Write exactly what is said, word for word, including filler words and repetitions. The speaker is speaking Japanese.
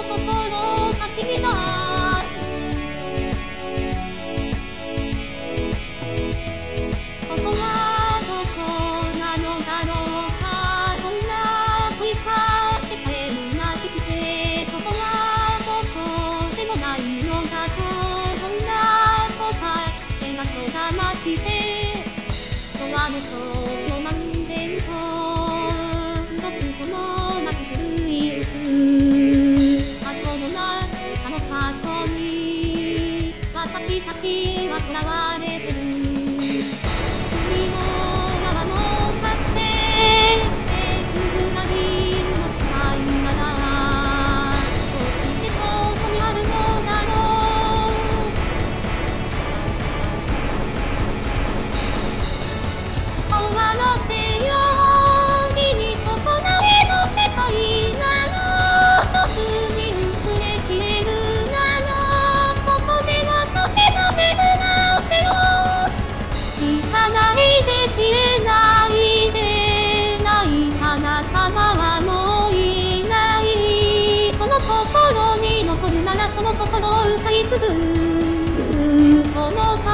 心をかき乱す。ここはどこなのだろうか。こんな恋さ世界虚しくて、ここはどこでもないのだと。こんな答えがこだまして、永遠のその漫然とどすともなく狂いゆく過去の中の過去に私たちは囚われてる。海の山の果てでつぶらりの世界ならどうしてそこにあるのだろう。終わらせよう君とこの絵の世界ならどすに薄れ消えるならここで私の目で直せよ。行かないで消えないで泣いた仲間はもういない。この心に残るならその心を歌い継ぐ。その